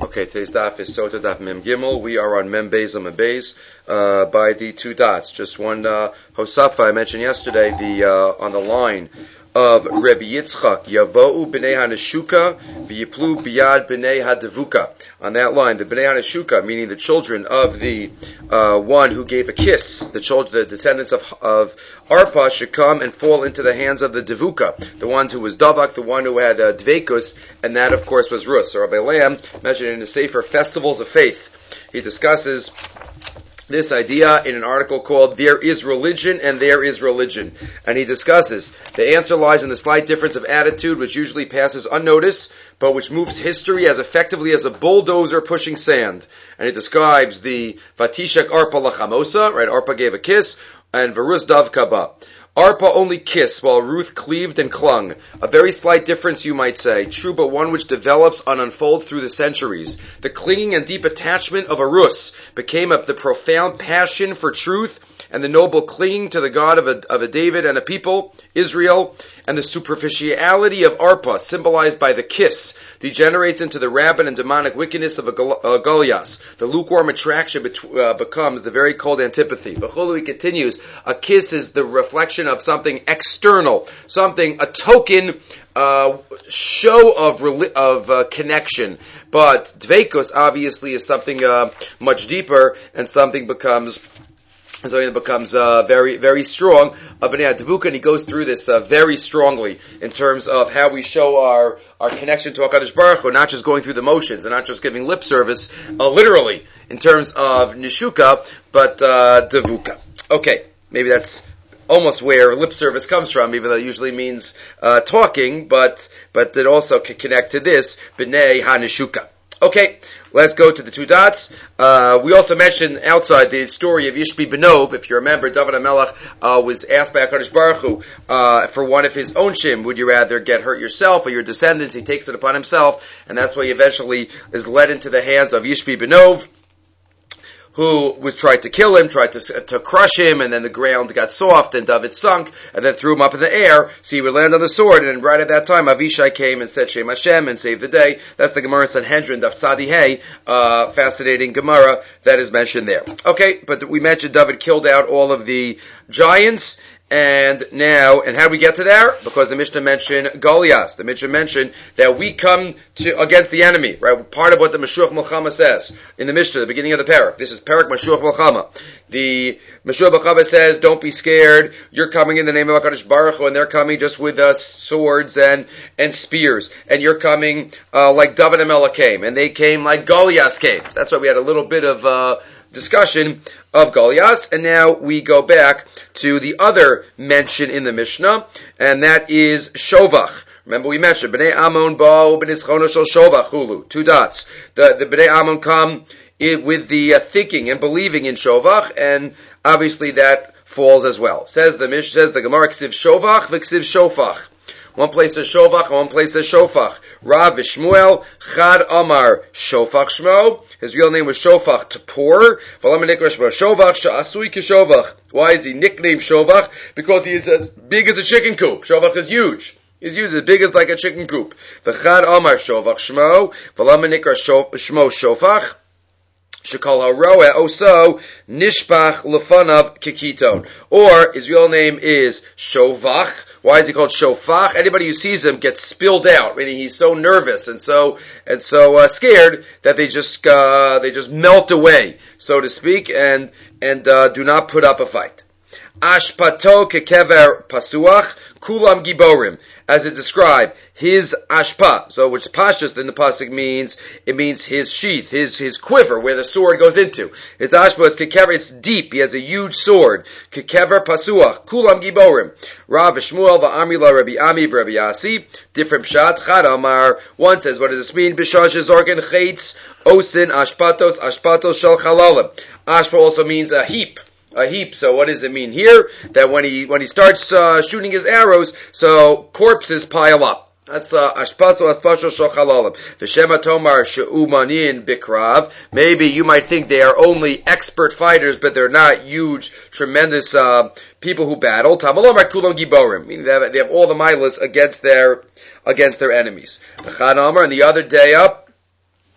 Okay, today's daf is Sota Daf Mem Gimel. We are on Mem Beis and Mem Beis by the two dots. Just one Hosafa I mentioned yesterday. On the line of Rebbe Yitzchak, Yavo'u b'nei Hanashuka v'yiplu biyad b'nei Hadavuka. On that line, the b'nei Hanashuka, meaning the children of the one who gave a kiss, the descendants of Arpa, should come and fall into the hands of the Devuka, the one who was Davak, the one who had Dveikus, and that, of course, was Rus. So Rabbi Lamb mentioned in the Sefer Festivals of Faith, he discusses this idea in an article called There is Religion and There is Religion. And he discusses the answer lies in the slight difference of attitude which usually passes unnoticed, but which moves history as effectively as a bulldozer pushing sand. And he describes the Vatishak Arpa Lachamosa, right? Arpa gave a kiss, and Varus Dav Kaba. Arpa only kissed while Ruth cleaved and clung. A very slight difference, you might say. True, but one which develops and unfolds through the centuries. The clinging and deep attachment of a Rus became the profound passion for truth and the noble clinging to the God of a David and a people, Israel, and the superficiality of Arpa, symbolized by the kiss, degenerates into the rabid and demonic wickedness of a Goliath. The lukewarm attraction becomes the very cold antipathy. V'cholu, he continues, a kiss is the reflection of something external, a token show of connection. But Dveikus obviously is something much deeper, and something becomes very, very strong. B'nei Hadavuka, and he goes through this very strongly in terms of how we show our connection to HaKadosh Baruch Hu, not just going through the motions and not just giving lip service, literally, in terms of Nishuka, but Davuka. Okay, maybe that's almost where lip service comes from, even though it usually means talking, but it also can connect to this, B'nei HaNishuka. Okay, let's go to the two dots. We also mentioned outside the story of Yishbi Benov. If you remember, David HaMelech was asked by HaKadosh Baruch Hu for one of his own shim. Would you rather get hurt yourself or your descendants? He takes it upon himself, and that's why he eventually is led into the hands of Yishbi Benov, who was tried to kill him, tried to crush him, and then the ground got soft, and David sunk, and then threw him up in the air, so he would land on the sword, and then right at that time, Avishai came and said Shem Hashem, and saved the day. That's the Gemara in Sanhedrin, Daf Tzadi Hey, fascinating Gemara that is mentioned there. Okay, but we mentioned David killed out all of the giants, and how do we get to there? Because the Mishnah mentioned Goliath. The Mishnah mentioned that we come against the enemy, right? Part of what the Mashuach Milchama says in the Mishnah, the beginning of the parak. This is parak Mashuach Milchama. The Mashuach Milchama says, don't be scared. You're coming in the name of HaKadosh Baruch Hu, and they're coming just with swords and spears. And you're coming like David HaMelech came, and they came like Goliath came. That's why we had a little bit of discussion of Goliath, and now we go back to the other mention in the Mishnah, and that is Shovach. Remember we mentioned Bnei Ammon ba'u b'nischono shel Shovach hulu. Two dots. The Bnei Ammon come with the thinking and believing in Shovach, and obviously that falls as well. Says the Gemara, Ksiv Shovach v'Ksiv Shofach. One place says Shovach, and one place says Shofach. Rav v'Shmuel, Chad Amar Shofach Shmo. His real name was Shofach, to pour. Why is he nicknamed Shovach? Because he is as big as a chicken coop. Shovach is huge. He's used as big as like a chicken coop. V'chad Amar Shovach Shmo. V'lama nikra Shmo Shofach. Shekal haroeh oso nishpach lefanav kikiton. Or his real name is Shovach. Why is he called Shofach? Anybody who sees him gets spilled out, meaning he's so nervous and so scared that they just melt away, so to speak, and do not put up a fight. Ashpato kekever pasuach kulam giborim. As it described, his ashpa, so which pashas in the pasuk means his sheath, his quiver, where the sword goes into. His ashpa is kekever, it's deep, he has a huge sword. Kekever pasuach, kulam giborim. Rav Shmuel va'amri la Rabbi Ami v'Rabbi Yasi, different pshat, chad amar, one says, what does this mean? Bishash zorgen chaitz, osin ashpatos shel chalalim. Ashpa also means a heap. So what does it mean here? That when he starts shooting his arrows, so corpses pile up. That's ashpaso shochalalim. V'shema tomar she'umanin bikrav. Maybe you might think they are only expert fighters, but they're not huge, tremendous people who battle. Tamalomar kulam giborim, meaning they have all the milas against their enemies. V'chan amar, and the other day up,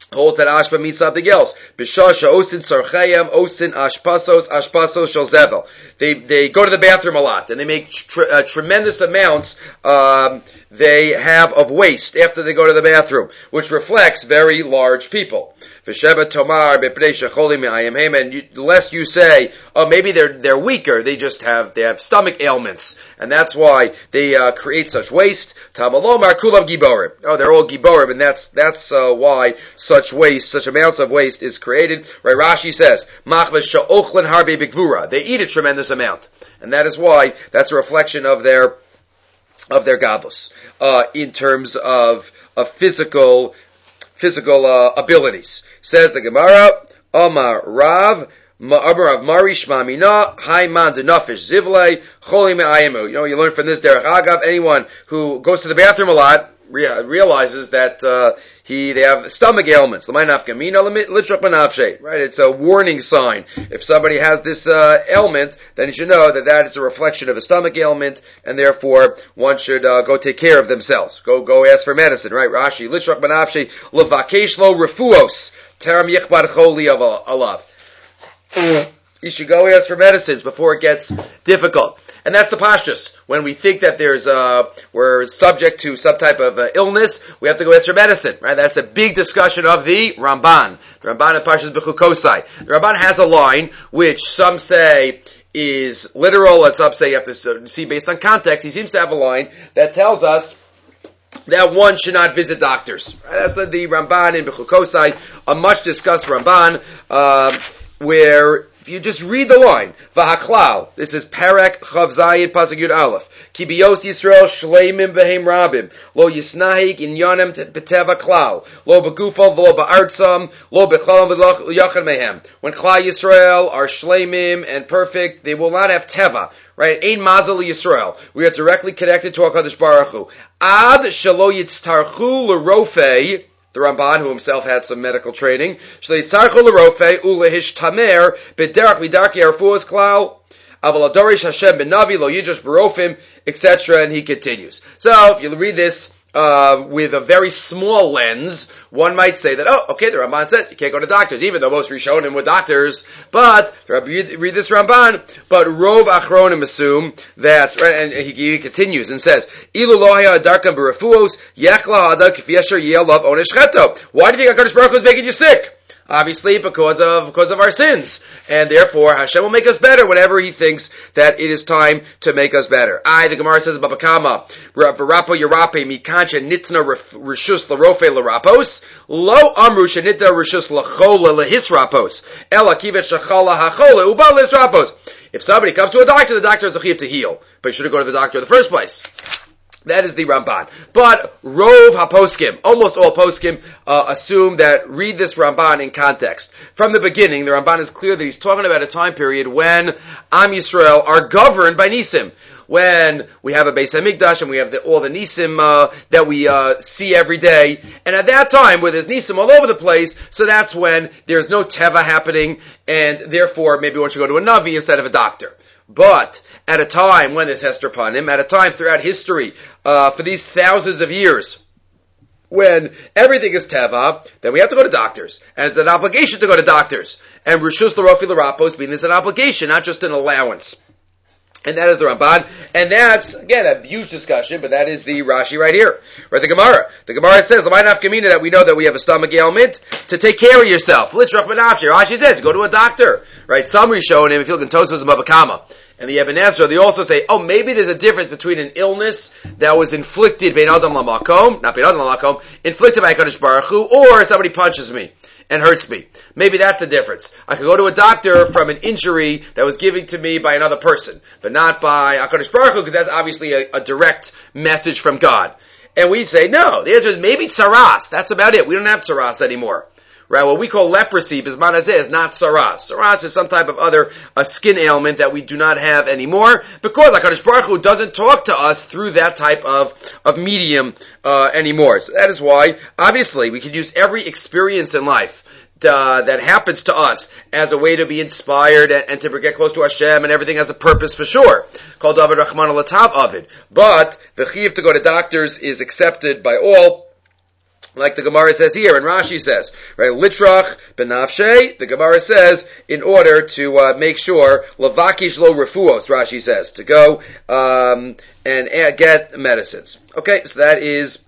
holds that ashpa means something else. Bishasha osin sarchayim osin ashpasos shel zevel. They go to the bathroom a lot and they make tremendous amounts they have of waste after they go to the bathroom, which reflects very large people. V'sheba tomar b'pnei shecholim me'ayim heim, and lest you say, oh, maybe they're weaker, they have stomach ailments, and that's why they create such waste. Tamalomar kulam giborim. Oh, they're all giborim, and that's why such amounts of waste is created. Right? Rashi says, machves sha'ochlen harbe b'gvura. They eat a tremendous amount, and that is why that's a reflection of their gadlus in terms of physical abilities. Says the Gemara, Omar Rav Mari Shmamina, Haiman de Nafish Zivle, Choli Me'ayimu. You learn from this Derech Agav, anyone who goes to the bathroom a lot realizes that they have stomach ailments. Right? It's a warning sign. If somebody has this ailment, then you should know that is a reflection of a stomach ailment, and therefore one should go take care of themselves. Go ask for medicine. Right? Rashi, Lishrak Banafshe, Levakesh lo refuos, Teram Yichbar Choli alav. You should go ask for medicines before it gets difficult. And that's the pashtus. When we think that we're subject to some type of illness, we have to go ask for medicine, right? That's the big discussion of the Ramban. The Ramban in Pashtus Bechukosai. The Ramban has a line, which some say is literal, and some say you have to see based on context. He seems to have a line that tells us that one should not visit doctors. Right? That's the Ramban in Bechukosai, a much discussed Ramban, where if you just read the line, Vahaklal, this is Perek Chav Zayin Pasuk Yud Aleph, Ki biyos Yisrael shleimim v'heim rabim, lo yisnahik inyanem beteva klal, lo begufam v'lo ba'artzam, lo bechalam v'lo yachad mehem. When Klal Yisrael are shleimim and perfect, they will not have teva. Right? Ein mazel Yisrael. We are directly connected to HaKadosh Baruch Hu. Ad shelo yitztarchu l'rofei, the Ramban, who himself had some medical training, etc. And he continues. So, if you read this with a very small lens, one might say that, the Ramban said you can't go to doctors, even though most Rishonim were doctors. But read this Ramban. But Rov Achronim assume that, right, and he continues and says, "Ilu lo haya darkam b'refuos yechla ha'adam k'fi yasher yelav onesh cheto." Why do you think HaKadosh Baruch Hu is making you sick? Obviously, because of our sins, and therefore Hashem will make us better whenever He thinks that it is time to make us better. The Gemara says, "Baba Kama, v'rapo yerape mikancha nitna rishus l'rofe l'rapos lo amru shenitna rishus l'chola lehisrapos ela kivet shachala hachola uba lehisrapos." If somebody comes to a doctor, the doctor is a chiyuv to heal, but you shouldn't go to the doctor in the first place. That is the Ramban. But Rov HaPoskim, almost all Poskim, assume that read this Ramban in context. From the beginning, the Ramban is clear that he's talking about a time period when Am Yisrael are governed by Nisim. When we have a Beis HaMikdash and we have all the Nisim that we see every day. And at that time, where there's Nisim all over the place, so that's when there's no Teva happening, and therefore maybe one should go to a Navi instead of a doctor. But at a time when there's Hester Panim, at a time throughout history, for these thousands of years, when everything is Teva, then we have to go to doctors. And it's an obligation to go to doctors. And Rishus L'Rofi L'Rapos means it's an obligation, not just an allowance. And that is the Ramban. And that's, again, a huge discussion, but that is the Rashi right here. Right, the Gemara. The Gemara says, L'maynaf Kamina, that we know that we have a stomach ailment, to take care of yourself. Litzrach Menafshe. Rashi says, go to a doctor. Right, some Rishonim, if you look in Tosfos and Bava Kama, and the Eben Ezra, they also say, maybe there's a difference between an illness that was inflicted bein adam lamakom, not bein adam lamakom, inflicted by HaKadosh Baruch Hu, or somebody punches me and hurts me. Maybe that's the difference. I could go to a doctor from an injury that was given to me by another person, but not by HaKadosh Baruch Hu, because that's obviously a direct message from God. And we say, no, the answer is maybe tsaras. That's about it. We don't have tsaras anymore. Right, what we call leprosy, bisman hazeh, is not saras. Saras is some type of other skin ailment that we do not have anymore, because HaKadosh Baruch Hu doesn't talk to us through that type of medium anymore. So that is why, obviously, we could use every experience in life that happens to us as a way to be inspired and to get close to Hashem, and everything has a purpose for sure. Called David Rahman al-Tav Avid. But the chiyuv to go to doctors is accepted by all, Like the Gemara says here, and Rashi says, right? Litrach benafshe. The Gemara says in order to make sure lavakish lo refuos. Rashi says to go and get medicines. Okay, so that is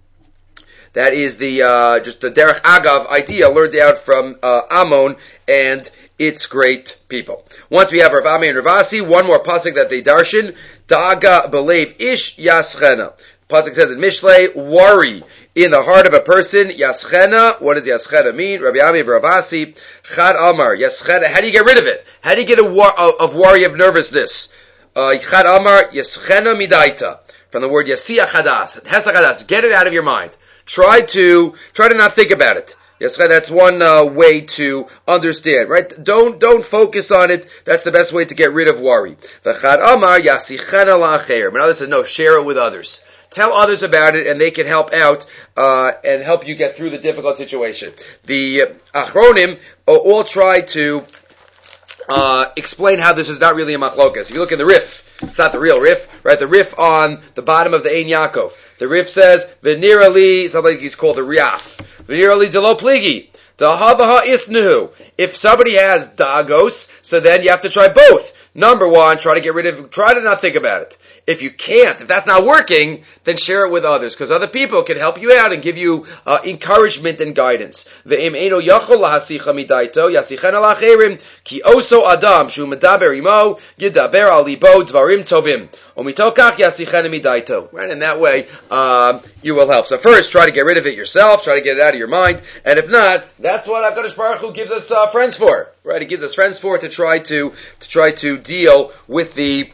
the just the derech agav idea learned out from Ammon and its great people. Once we have Rav Ami and Ravasi, one more pasuk that they darshan, Da'aga belev ish yaschena. Pasuk says in Mishlei, worry in the heart of a person, yaschena. What does yaschena mean? Rabbi Ami and Ravasi, Chad Amar, yaschena. How do you get rid of it? How do you get of worry, of nervousness? Chad Amar, yaschena midaita. From the word yasiya chadas, hesa chadas. Get it out of your mind. Try to not think about it. Yes, that's one way to understand, right? Don't focus on it. That's the best way to get rid of worry. V'chad amar yasichena la'acher. But others says, no, share it with others. Tell others about it, and they can help out and help you get through the difficult situation. The Achronim all try to explain how this is not really a machlokas. If you look in the Rif, it's not the real Rif, right? The Rif on the bottom of the Ein Yaakov. The Rif says, V'nirali, something like he's called the Riaf. V'nirali delo pligi. Da'havaha isnuhu. If somebody has dagos, so then you have to try both. Number one, try to not think about it. If you can't, if that's not working, then share it with others, because other people can help you out and give you encouragement and guidance. Ve'im eino yachol lahasicha midaito yasichena lacherim ki oso adam shu medaber imo yidaber al libo dvarim tovim umitokach yasichena midaito. Right, in that way, you will help. So first, try to get rid of it yourself. Try to get it out of your mind, and if not, that's what HaKadosh Baruch Hu gives us friends for. Right, He gives us friends for to try to deal with the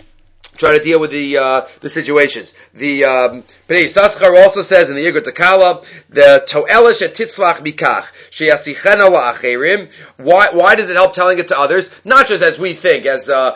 situations. The Bnei Yissaschar also says in the Yigur Takala, the To'ela shetitzlach mikach sheyasichena la'acherim. Why does it help telling it to others? Not just as we think, as the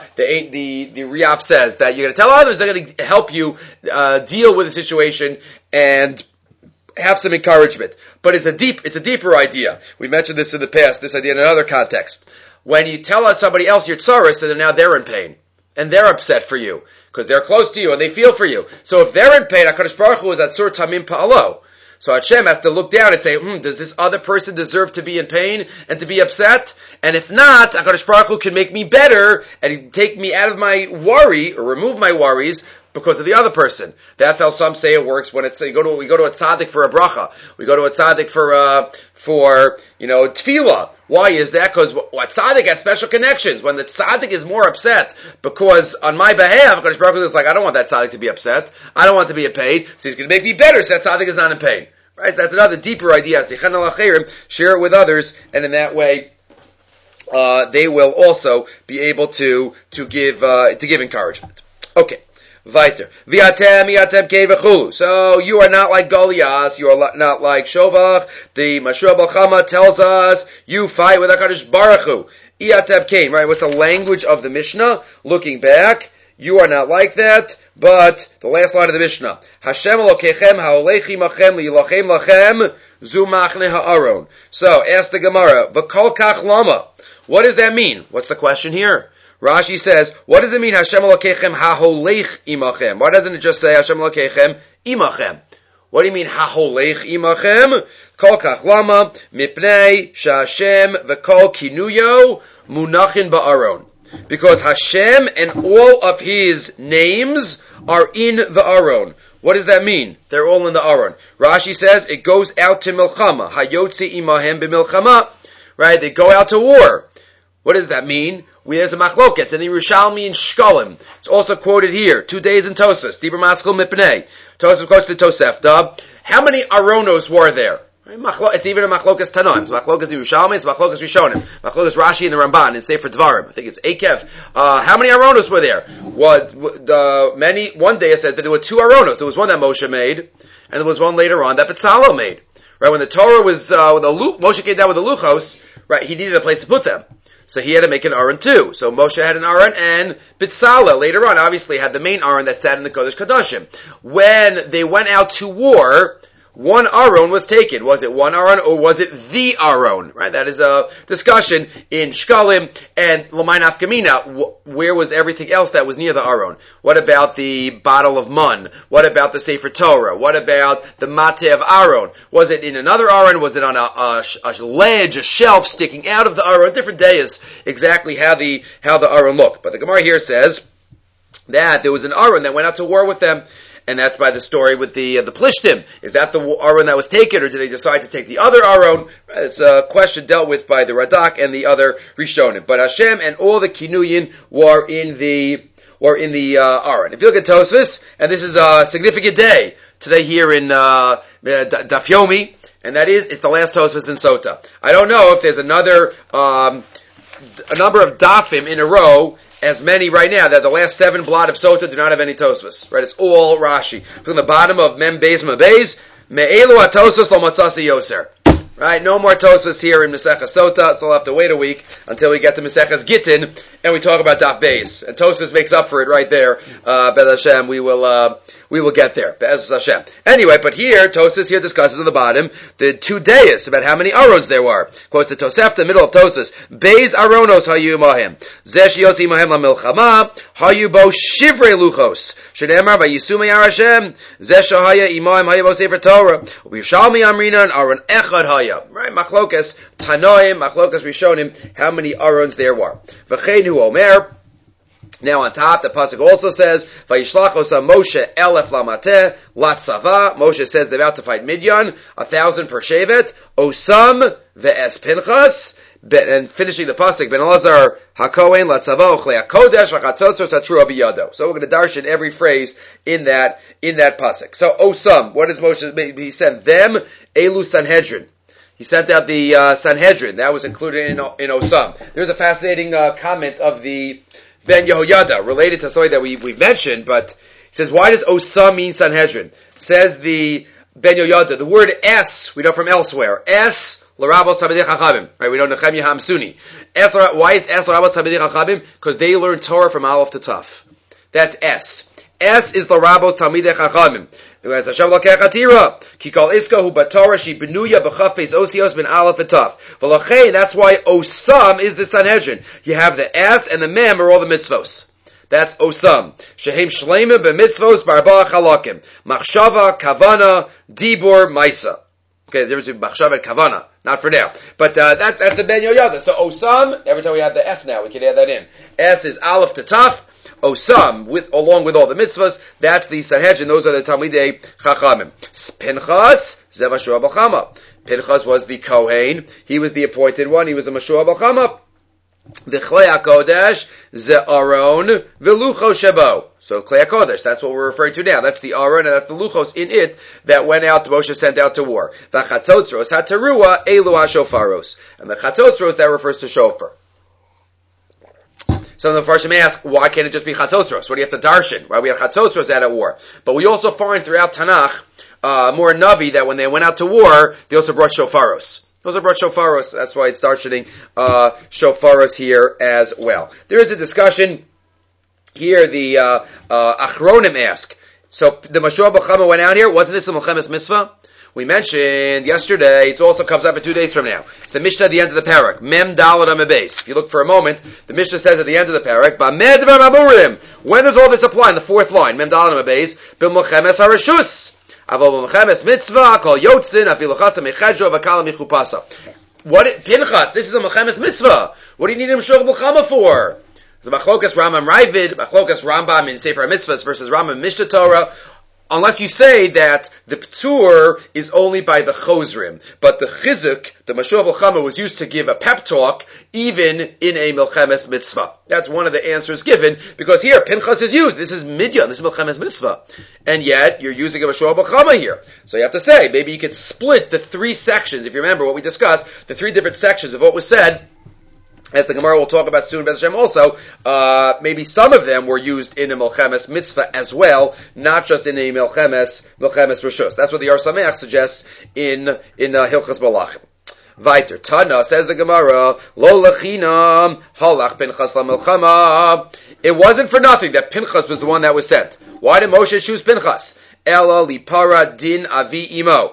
Riaf says, that you're going to tell others, they're going to help you deal with the situation and have some encouragement. But it's a deeper idea. We mentioned this in the past, this idea in another context. When you tell somebody else your tzaras, so now they're in pain. And they're upset for you, because they're close to you and they feel for you. So if they're in pain, HaKadosh Baruch Hu is Atzur Tamim Pa'alo. So Hashem has to look down and say, does this other person deserve to be in pain and to be upset? And if not, HaKadosh Baruch Hu can make me better and take me out of my worry, or remove my worries, because of the other person. That's how some say it works when we go to a tzaddik for a bracha. We go to a tzaddik for tefillah. Why is that? Because tzaddik has special connections. When the tzaddik is more upset because on my behalf, HaKadosh Baruch Hu is like, I don't want that tzaddik to be upset. I don't want to be in pain. So he's going to make me better so that tzaddik is not in pain. Right? So that's another deeper idea. Share it with others, and in that way, they will also be able to give encouragement. Okay. Weiter. V'atem kevechulu. So you are not like Goliath. You are not like Shovach. The Mashua Balchama tells us you fight with HaKadosh Baruch Hu. Iatem kein. Right? With the language of the Mishnah, looking back, you are not like that. But the last line of the Mishnah, Hashem Elokechem ha'olech imachem liyilachem lachem zu machne ha'aron. So ask the Gemara, v'kol kach lama. What does that mean? What's the question here? Rashi says, what does it mean, Hashem Elokechem ha'holech imachem? Why doesn't it just say Hashem Elokechem imachem? What do you mean, ha'holech imachem? Kol kach lama, mipnei sha'Hashem v'kol kinuyo munachin ba'aron. Because Hashem and all of His names are in the Aron. What does that mean? They're all in the Aron. Rashi says, it goes out to milchama. Hayotzi imahem b'milchama. Right? They go out to war. What does that mean? There's a machlokas in the Yerushalmi and Shkolim. It's also quoted here. 2 days in Tosas. Dibur Maschil Mipnei. Tosas quotes the Tosefta. How many Aronos were there? It's even a machlokas Tanoim. It's machlokas Yerushalmi. It's machlokas Rishonim. Machlokas Rashi and the Ramban in Sefer Dvarim. I think it's Ekev. How many Aronos were there? One day it said that there were 2 Aronos. There was one that Moshe made, and there was one later on that Betzalel made. Right, when the Torah was, Moshe came down with the Luchos, right, he needed a place to put them. So he had to make an Aron too. So Moshe had an Aron, and Betzalel later on obviously had the main Aron that sat in the Kodesh Kodashim. When they went out to war, one Aron was taken. Was it one Aron or was it the Aron? Right? That is a discussion in Shkalim and L'may Nafkamina. Where was everything else that was near the Aron? What about the bottle of mun? What about the Sefer Torah? What about the Mateh of Aron? Was it in another Aron? Was it on a ledge, a shelf sticking out of the Aron? Different days exactly how the Aron looked. But the Gemara here says that there was an Aron that went out to war with them. And that's by the story with the Plishtim. Is that the Aron that was taken, or did they decide to take the other Aron? It's a question dealt with by the Radak and the other Rishonim. But Hashem and all the Kinuyin were in the Aron. If you look at Tosfos, and this is a significant day today here in Daf Yomi, and that is, it's the last Tosfos in Sota. I don't know if there's a number of Dafim in a row, as many right now, that the last 7 blot of Sota do not have any Tosfos. Right? It's all Rashi. From the bottom of Mem Beis Me'elu HaTosfos Lo Matzasi Yoser. Right? No more Tosfos here in Maseches Sota, so we'll have to wait a week until we get to Maseches Gittin, and we talk about Daf Beis. And Tosfos makes up for it right there. Be'ez Hashem, we will get there. Be'ez Hashem. Anyway, but here, Tosfos here discusses on the bottom the 2 days, about how many Arons there were. Quotes the Tosefta, middle of Tosfos. Beis Aronos hayu imahim. Zesh yosi imahim la milchama. Hayu bo shivrei luchos. Shneimar vayisu meyar Hashem. Zesh haya imahim hayu bo sefer Torah. Ubishalmi amrina and Aron echad haya. Right? Machlokas Tanoim, Machlokas Rishonim, how many Arons there were. V'chein hu omer. Now on top, the pasuk also says, "Vayishlach osam Moshe elef lamateh latzava." Moshe says they're about to fight Midyan, 1,000 per shevet. Osam ve'es Pinchas, and finishing the pasuk, Ben Elazar hakohen latzava ochlei hakodesh v'chatzotzos hatru biyado. So we're going to darshan every phrase in that pasuk. So Osam, what does Moshe? He sent them Elu Sanhedrin. He sent out the Sanhedrin. That was included in Osam. There's a fascinating comment of the Ben Yehoyada, related to something that we've mentioned, but he says, why does Osam mean Sanhedrin? Says the Ben Yehoyada, the word es, we know from elsewhere. Es, l'rabos tamidei chachamim. Right, we know Nechemia Hamsuni. Why is es l'rabos tamidei chachamim? Because they learn Torah from Aleph to Taf. That's es. Es is l'rabos tamidei chachamim. It's Hashem Lokech Atira. Kikol Iska hu Batorah she benuya b'chaf peis osios ben Aleph and Taf. V'lachei, that's why Osam is the Sanhedrin. You have the S and the Mem are all the mitzvos. That's Osam. Shehem shleimim b'mitzvos barba chalakim. Machshava, Kavana, Dibur, Maisa. Okay, there is Machshava and Kavana. Not for now. But that's the Ben Yehoyada. So Osam, every time we have the S now, we can add that in. S is Aleph to Taf. Osam, along with all the mitzvahs, that's the Sanhedrin, those are the Talmidei Chachamim. Pinchas, Ze Mashua B'chama. Pinchas was the Kohen, he was the appointed one, he was the Mashua B'chama. The Chlei HaKodesh, Ze Aron, V'lucho Shebo. So Klei HaKodesh, that's what we're referring to now. That's the Aron, and that's the Luchos in it that went out, Moshe sent out to war. V'chatzotzros HaTerua, Elu HaShofaros. And the Chatzotzros, that refers to Shofar. So the Farshim ask, why can't it just be Chatzotzros? What do you have to darshan? Why we have Chatzotzros out at war? But we also find throughout Tanakh, more Navi, that when they went out to war, they also brought Shofaros. Those are brought Shofaros. That's why it's darshaning Shofaros here as well. There is a discussion here. The Achronim ask, so the Mashua B'chama went out here. Wasn't this a Melchemes Mitzvah? We mentioned yesterday, it also comes up in 2 days from now. It's the Mishnah at the end of the parak. Mem Dalad Amabes. If you look for a moment, the Mishnah says at the end of the parak, when does all this apply? In the 4th line, Mem Dalad Amabes, Bil Melchemes HaReshus. Avol Melchemes Mitzvah, Kol Yotzin, Afiluchasa Mechedro, Vakala Michupasa. Pinchas, this is a Melchemes Mitzvah. What do you need a Mashua B'chama for? It's a Machlokas Rambam Ravid, Machlokas Rambam in Sefer HaMitzvahs versus Rambam Mishnah Torah. Unless you say that the P'tur is only by the Chozrim, but the Chizuk, the Mashua B'chama, was used to give a pep talk, even in a Melchemes Mitzvah. That's one of the answers given, because here, Pinchas is used. This is Midyan, this is Melchemes Mitzvah. And yet, you're using a Mashua B'chama here. So you have to say, maybe you could split the 3 sections, if you remember what we discussed, the 3 different sections of what was said, as the Gemara will talk about soon, Be'ez Hashem also, maybe some of them were used in a Melchemes Mitzvah as well, not just in a Melchemes Rishus. That's what the Or Sameach suggests in Hilchas Balachim. Weiter, Tana, says the Gemara, Lo Lechinam, Halach Pinchas LaMilchama. It wasn't for nothing that Pinchas was the one that was sent. Why did Moshe choose Pinchas? Ela Lipara Din Avi Imo.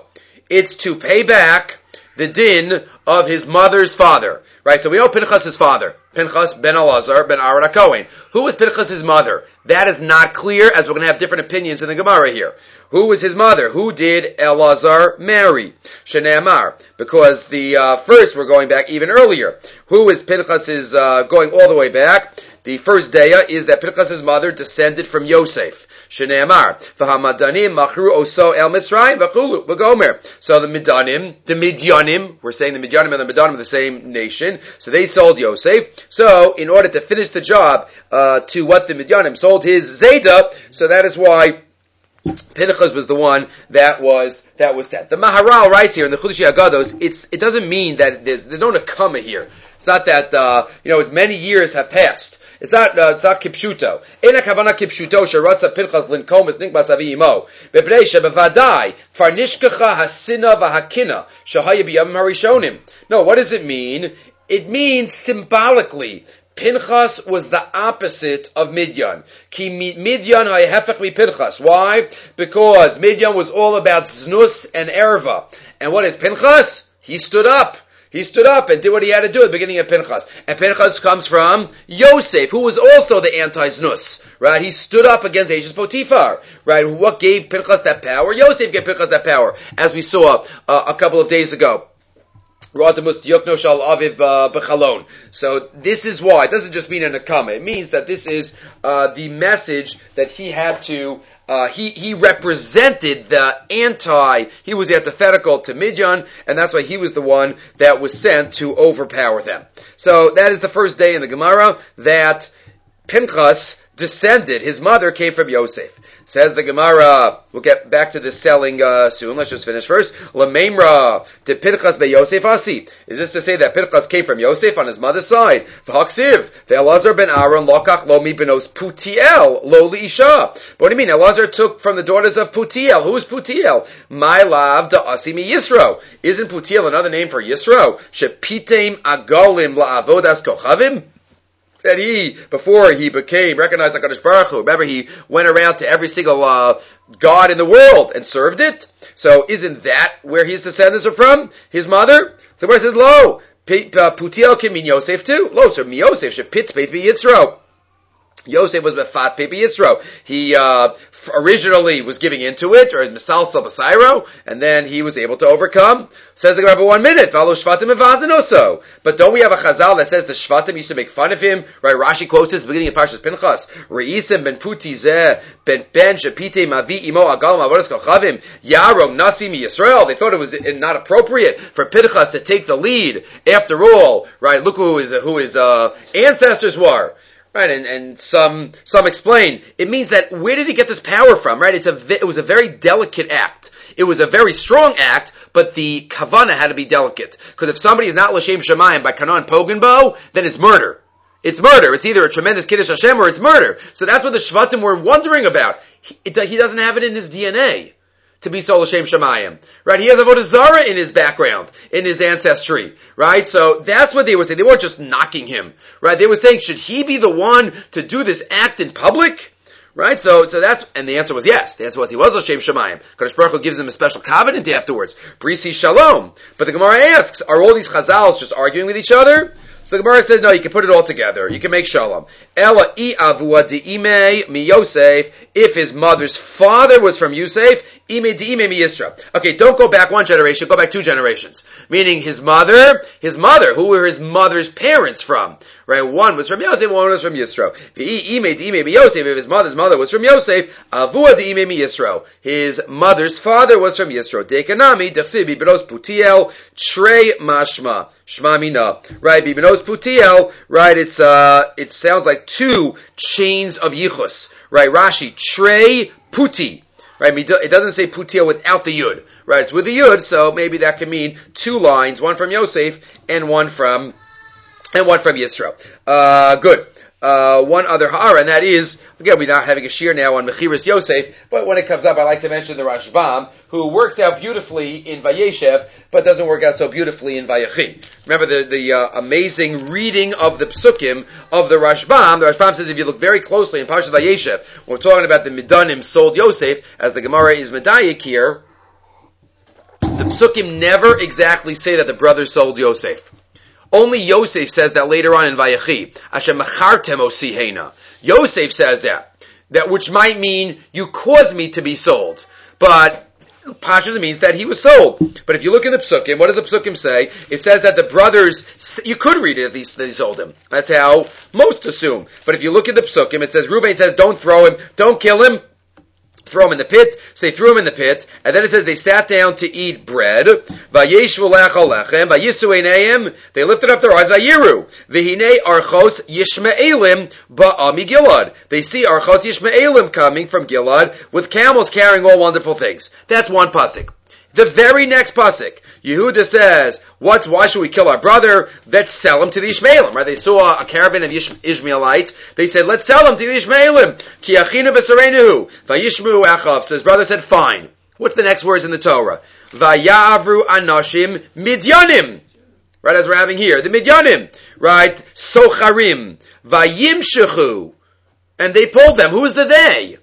It's to pay back the din of his mother's father. Right, so we know Pinchas' father. Pinchas ben Elazar ben Aaron HaKohen. Who was Pinchas' mother? That is not clear, as we're going to have different opinions in the Gemara here. Who was his mother? Who did Elazar marry? Shene'amar. Because first we're going back even earlier. Who is Pinchas' going all the way back? The first daya is that Pinchas' mother descended from Yosef. Shene'amar, v'hamadanim machru oso el Mitzrayim v'chulu v'gomer. So the Midyanim, we're saying the Midyanim and the Midanim are the same nation, so they sold Yosef. So in order to finish the job to what the Midyanim sold his Zayda, so that is why Pinchas was the one that was sent. The Maharal writes here in the Chudashi Agados, it doesn't mean that there's no Nakama here. It's not that it's many years have passed. It's not kipshuto. Ena kavana kipshuto sheratza Pinchas linkomis ninkbas avi imo. Bebrei shebevadai farnishkacha hasina v'hakina shahaya b'yam harishonim. No, what does it mean? It means symbolically. Pinchas was the opposite of Midyan. Ki Midyan hayhefech mi Pinchas. Why? Because Midyan was all about znus and erva. And what is Pinchas? He stood up. He stood up and did what he had to do at the beginning of Pinchas. And Pinchas comes from Yosef, who was also the anti-znus, right? He stood up against Ashes Potiphar, right? What gave Pinchas that power? Yosef gave Pinchas that power, as we saw a couple of days ago. So this is why. It doesn't just mean a nakama. It means that this is the message that he had to. He represented he was antithetical to Midyan, and that's why he was the one that was sent to overpower them. So that is the first day in the Gemara that Pinchas descended. His mother came from Yosef. Says the Gemara, we'll get back to the selling soon. Let's just finish first. Lamemra to Pinchas be Yosef asi. Is this to say that Pinchas came from Yosef on his mother's side? V'haksiv ve'Elazar ben Aaron lokach lo mi benos Putiel lo liisha. What do you mean? Elazar took from the daughters of Putiel. Who is Putiel? My lav da asi mi Yisro. Isn't Putiel another name for Yisro? Shepitem agolim la'avodas kochavim. That before he became recognized like HaKadosh Baruch Hu, remember he went around to every single god in the world and served it. So isn't that where his descendants are from? His mother? So where it says, Lo, Putiel can mean Yosef too. Lo, so Yosef should pit be Yitzro. Yosef was Befat Pepe Yitzro. He originally was giving into it, or Misalsa Basairo, and then he was able to overcome. Says the Gemara, 1 minute, Valo Shvatim Evazanoso. But don't we have a Chazal that says the Shvatim used to make fun of him? Right, Rashi quotes this beginning of Parshas Pinchas. Re'isim ben Puti zeh, ben Shapite Mavi Imo Agal Mavodas Kochavim, Yarog Nasim Yisrael. They thought it was not appropriate for Pinchas to take the lead. After all, right, look who his ancestors were. Right, and some explain it means that where did he get this power from? Right, it was a very delicate act. It was a very strong act, but the kavana had to be delicate. Because if somebody is not l'shem shamayim by kanan pogenbo, then it's murder. It's murder. It's either a tremendous kiddush Hashem or it's murder. So that's what the Shvatim were wondering about. He doesn't have it in his DNA to be so l'shem shamayim. Right? He has avodah zarah in his background, in his ancestry. Right? So that's what they were saying. They weren't just knocking him. Right? They were saying, should he be the one to do this act in public? Right? So and the answer was yes. The answer was he was l'shem shamayim. Kadosh Baruch Hu gives him a special covenant afterwards. Brisi shalom. But the Gemara asks, are all these chazals just arguing with each other? So the Gemara says, no, you can put it all together. You can make shalom. Ela I avua di'ime mi Yosef. If his mother's father was from Yosef, ime di'ime mi Yisra. Okay, don't go back 1 generation, go back 2 generations. Meaning his mother, who were his mother's parents from? Right, one was from Yosef, one was from Yisro. Ime di'ime mi Yosef. If his mother's mother was from Yosef, avua di'ime mi Yisro. His mother's father was from Yisro. Dekanami, dechsibi, benos putiel, trei mashma. Shma mina. Right, Bibenos Putiel, right, it sounds like 2 chains of yichus. Right, Rashi, Trei Puti. Right, it doesn't say Putiel without the Yud. Right, it's with the Yud, so maybe that can mean 2 lines, one from Yosef and one from Yisro. Good. One other ha'ara, and that is, again, we're not having a shir now on Mechiras Yosef, but when it comes up, I like to mention the Rashbam, who works out beautifully in Vayeshev, but doesn't work out so beautifully in Vayechi. Remember the amazing reading of the psukim of the Rashbam. The Rashbam says if you look very closely in Parashat Vayeshev, when we're talking about the Midanim sold Yosef, as the Gemara is Medayik here, the Psukim never exactly say that the brothers sold Yosef. Only Yosef says that later on in Vayechi. Asher machartem osihena. Yosef says that which might mean you caused me to be sold. But Pashas means that he was sold. But if you look in the Psukim, what does the Psukim say? It says that the brothers, you could read it that they sold him. That's how most assume. But if you look at the Psukim, it says, Reuven says, don't throw him, don't kill him, throw him in the pit. So they threw him in the pit, and then it says they sat down to eat bread. Vayeshvu lechol lechem, vayisu einayim, they lifted up their eyes, vayiru. V'hinei archos yishmaelim ba'ami Gilad. They see archos yishmaelim coming from Gilad with camels carrying all wonderful things. That's one pasuk. The very next pasuk, Yehuda says, why should we kill our brother? Let's sell him to the Ishmaelim, right? They saw a caravan of Ishmaelites. They said, let's sell him to the Ishmaelim. Ki achinu b'sarenuhu. Vayishmu achav. So his brother said, fine. What's the next words in the Torah? Vayavru anashim midyanim. Right, as we're having here. The midyanim. Right? Socharim. Vayimshechu. And they pulled them. Who is the they?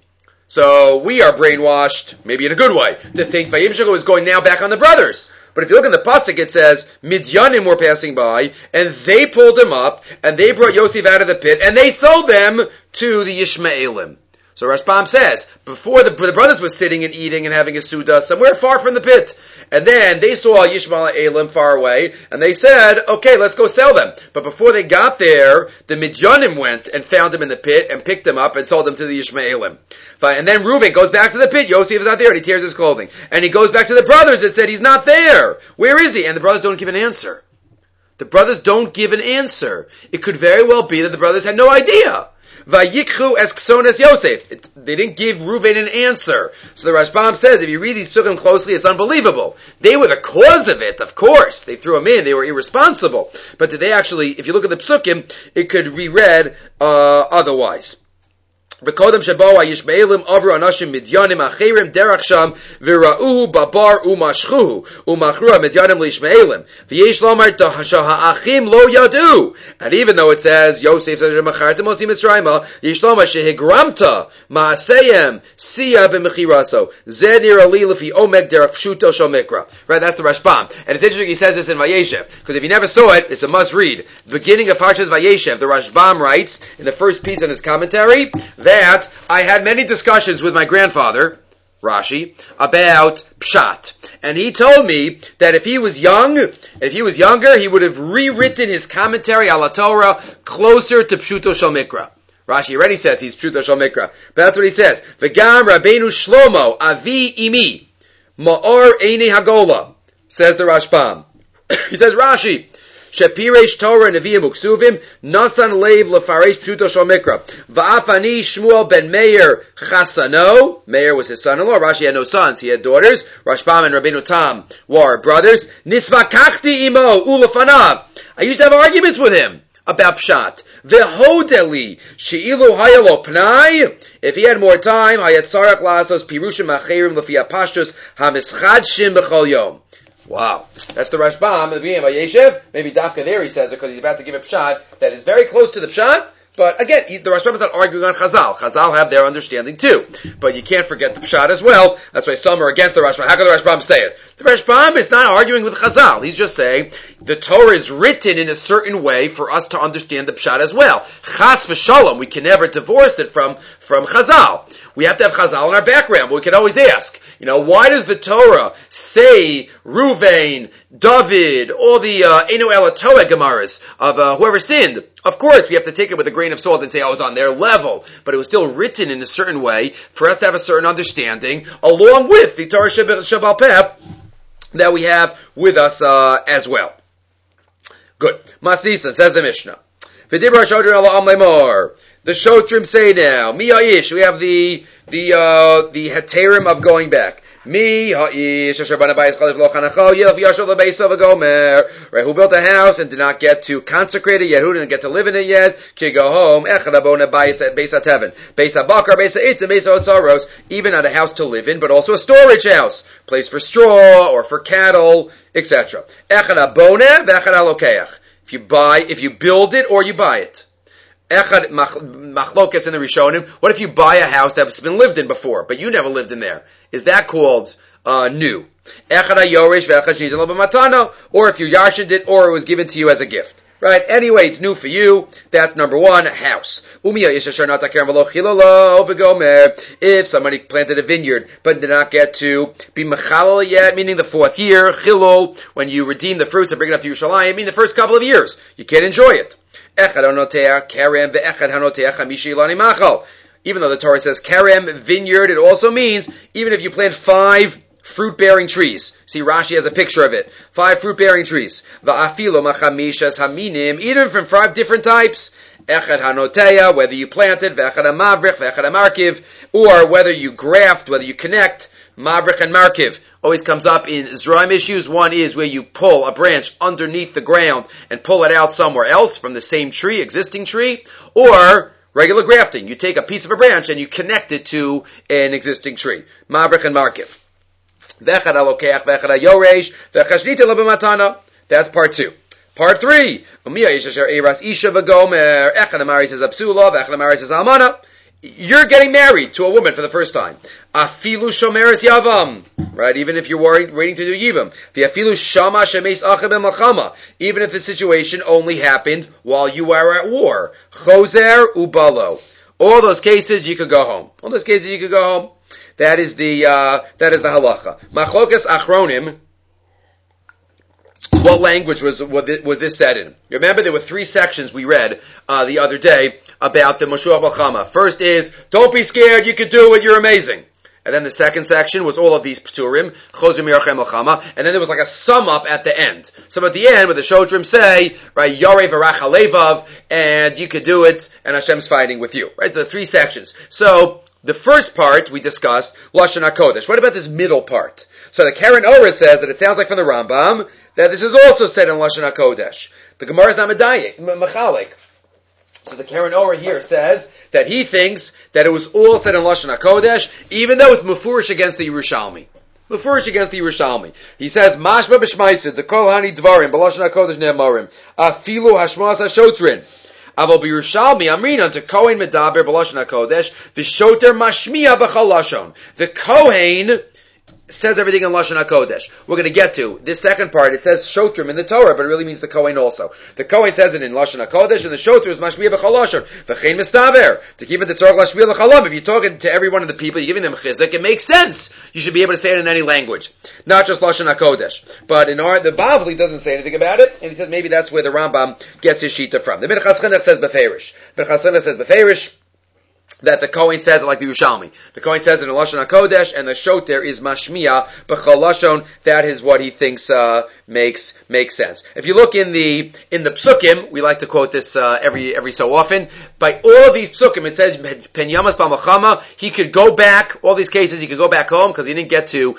So we are brainwashed, maybe in a good way, to think Vayimshechu is going now back on the brothers. But if you look in the pasuk, it says Midyanim were passing by, and they pulled him up, and they brought Yosef out of the pit, and they sold them to the Yishmaelim. So Rashbam says, before the brothers were sitting and eating and having a suda somewhere far from the pit. And then they saw Yishmaelim far away, and they said, okay, let's go sell them. But before they got there, the Midyanim went and found him in the pit and picked him up and sold him to the Yishmaelim. And then Reuben goes back to the pit. Yosef is not there, and he tears his clothing. And he goes back to the brothers and said, he's not there. Where is he? And the brothers don't give an answer. The brothers don't give an answer. It could very well be that the brothers had no idea. Vayikchu es ksonas Yosef. They didn't give Reuven an answer. So the Rashbam says, if you read these psukim closely, it's unbelievable. They were the cause of it, of course. They threw him in. They were irresponsible. But did they actually, if you look at the psukim, it could be read otherwise. V'kodem shabo ha'yishmaelim avru anashim midyanim acherim derach sham v'ra'uhu babar umashchuhu umachru ha'midyanim l'yishmaelim v'yesh lomar ha'achim lo yadu. And even though it says Yosef says machartem osim mitzrayma yesh lomar shehigramta ma'aseyem siya b'mechiraso zed nir ali lefi omek derach pshuto shel mikra. Right, that's the Rashbam. And it's interesting he says this in Vayeshev, because if you never saw it, it's a must read. The beginning of Parshas Vayeshev, the Rashbam writes in the first piece in his commentary that I had many discussions with my grandfather, Rashi, about Pshat. And he told me that if he was younger, he would have rewritten his commentary ala Torah closer to Pshuto Shel Mikra. Rashi already says he's Pshuto Shel Mikra. But that's what he says. V'gam Rabbeinu Shlomo, avi imi, ma'or einei hagola, says the Rashbam. He says, Rashi, Shepiresh Torah Nevi'im Uksuvim Nasan Leiv Lefaresh Pshuto Shel Mikra Va'afani Shmuel ben Meir Chasano. Meir was his son-in-law. Rashi had no sons; he had daughters. Rashbam and Rabbeinu Tam were brothers. Nisvakachti imo ulefanav. I used to have arguments with him about Pshat. Vehodeli Sheilu Hayalo Pnai. If he had more time, Hayat Sarach Lasos Pirushim Acherim Lefi Apashtos Hamischadshim B'chol Yom. Wow. That's the Rashbam at the beginning of Vayeshev. Maybe Dafka there he says it because he's about to give a Pshat that is very close to the Pshat. But again, the Rashbam is not arguing on Chazal. Chazal have their understanding too. But you can't forget the Pshat as well. That's why some are against the Rashbam. How can the Rashbam say it? The Rashbam is not arguing with Chazal. He's just saying the Torah is written in a certain way for us to understand the Pshat as well. Chas v'shalom, we can never divorce it from Chazal. We have to have Chazal in our background, but we can always ask, why does the Torah say Ruvain, David, all the Enu Ela Toa Gemaras of whoever sinned? Of course, we have to take it with a grain of salt and say, I was on their level. But it was still written in a certain way for us to have a certain understanding, along with the Torah Shebaal Peh that we have with us as well. Good. Masnisan, says the Mishnah. V'dibra Shodrim ala Am Lemor. The Shotrim say now, Mi ha'ish, we have the heterim of going back. Mi ha'ish, asher bana bayis chalif lo chanacho, yelef yashav lebeisa v'gomer. Right, who built a house and did not get to consecrate it yet, who didn't get to live in it yet, ki go home, echad abona bayis beisa teven, beisa bakar, beisa itz, and beisa osaros, even not a house to live in, but also a storage house, place for straw, or for cattle, etc. Echad abona, v'echad alokeach. If you build it, or you buy it. Echad machlokas in the Rishonim. What if you buy a house that's been lived in before, but you never lived in there? Is that called new? Echad HaYoresh ve'echad shenitan lo b'matana. Or if you yarshed it, or it was given to you as a gift. Right? Anyway, it's new for you. That's number one, house. If somebody planted a vineyard, but did not get to be mechalal yet, meaning the 4th year, chilul, when you redeem the fruits and bring it up to Yerushalayim, meaning the first couple of years, you can't enjoy it. Even though the Torah says karem, vineyard, it also means, even if you plant 5 fruit-bearing trees. See, Rashi has a picture of it. 5 fruit-bearing trees. Va'afilo machamishes haminim, even from 5 different types. Echad hanoteya, whether you planted, ve'echad hamavrich, ve'echad hamarkiv, or whether you graft, whether you connect, mavrich and markiv. Always comes up in Zeraim issues. One is where you pull a branch underneath the ground and pull it out somewhere else from the same tree, existing tree, or regular grafting. You take a piece of a branch and you connect it to an existing tree. Mavrich and markiv. That's part 2. Part 3. You're getting married to a woman for the first time. Afilu shomeres yavam. Right? Even if you're waiting to do yivam. Afilu shama shemes acha b'malchama. Even if the situation only happened while you were at war. Choser ubalo. All those cases you could go home. That is the halacha. Machlokas achronim. What language was this said in? Remember, there were 3 sections we read the other day about the Mashuach Balchama. First is, don't be scared, you can do it, you're amazing. And then the second section was all of these P'turim, Chozim Mirachem Balchama, and then there was like a sum up at the end. So at the end, where the Shodrim say, right, Yarei Varach Halevav, and you could do it, and Hashem's fighting with you. Right, so the 3 sections. So, the first part we discussed, Lashon HaKodesh. What about this middle part? So the Karen Ora says that it sounds like from the Rambam that this is also said in Lashon HaKodesh. The Gemara is not Mechalik. So the Karen Ora here says that he thinks that it was all said in Lashon HaKodesh, even though it's mufurish against the Yerushalmi. He says, Mashma b'shmaitzid, the Kol Hani Dvarim, b'Lashon HaKodesh ne'amarim, afilu hashmas hashotrin. Aval b'Yerushalmi amrinan to Kohen medaber b'Lashon HaKodesh, v'shoter mashmiya b'chol lashon. The Kohen says everything in Lashon HaKodesh. We're going to get to this second part. It says Shotrim in the Torah, but it really means the Kohen also. The Kohen says it in Lashon HaKodesh, and the Shotr is Mashmiya B'chol Lashon. V'chein mistaver. To keep it the Tzorach Lashmiya L'chalam. If you're talking to every one of the people, you're giving them chizuk, it makes sense. You should be able to say it in any language. Not just Lashon HaKodesh. But the Bavli doesn't say anything about it, and he says maybe that's where the Rambam gets his shita from. The Minchas Chinuch says Beferish. That the Kohen says it like the Yerushalmi. The Kohen says it in Lashon HaKodesh, and the Shoter is Mashmiya B'chol Lashon. That is what he thinks makes sense. If you look in the Psukim, we like to quote this every so often. By all of these Psukim, it says Pen Yamas B'Malchama. He could go back. All these cases, he could go back home because he didn't get to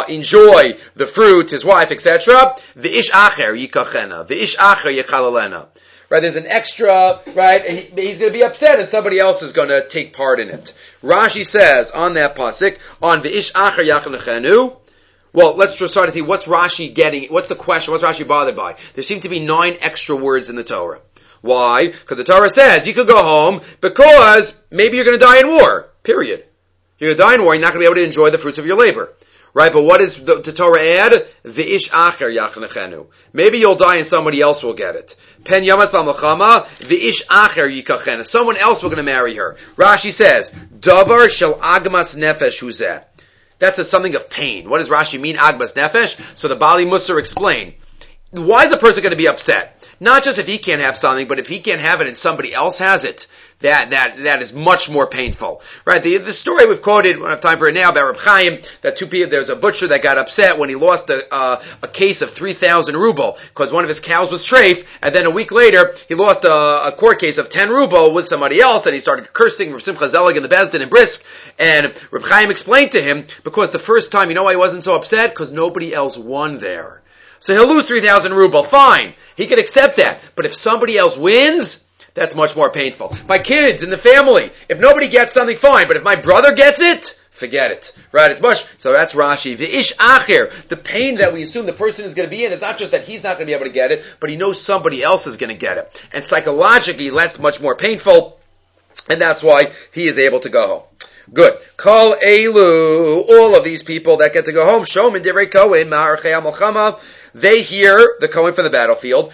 enjoy the fruit, his wife, etc. V'ish acher yikachena. V'ish acher yichalalena. Right, there's an extra, right, he's going to be upset and somebody else is going to take part in it. Rashi says on that pasuk, on V'ish Acher Yachanechenu, well, let's just start to see what's Rashi getting, what's the question, what's Rashi bothered by? There seem to be 9 extra words in the Torah. Why? Because the Torah says you could go home because maybe you're going to die in war, period. You're going to die in war, you're not going to be able to enjoy the fruits of your labor. Right, but what does the Torah add? V'ish acher yachnechenu. Maybe you'll die and somebody else will get it. Pen yamas b'malchama, v'ish acher yikachena. Someone else will going to marry her. Rashi says, davar shel agmas nefesh huzeh. That's something of pain. What does Rashi mean, agmas nefesh? So the Bali Musar explain. Why is a person going to be upset? Not just if he can't have something, but if he can't have it and somebody else has it. That is much more painful. Right? The story we've quoted, we don't have time for it now, about Reb Chaim, that 2 people, there's a butcher that got upset when he lost a case of 3,000 ruble, because one of his cows was treif, and then a week later, he lost a court case of 10 ruble with somebody else, and he started cursing Rav Simcha Zelig in the Bezdin in Brisk, and Reb Chaim explained to him, because the first time, you know why he wasn't so upset? Because nobody else won there. So he'll lose 3,000 ruble, fine. He can accept that. But if somebody else wins, that's much more painful. My kids in the family, if nobody gets something, fine. But if my brother gets it, forget it. Right? It's much. So that's Rashi. V'ish acher. The pain that we assume the person is going to be in is not just that he's not going to be able to get it, but he knows somebody else is going to get it. And psychologically, that's much more painful. And that's why he is able to go home. Good. Kol elu, all of these people that get to go home, Shomin Divrei Kohen, Ma'archei HaMelchama, they hear the Kohen from the battlefield,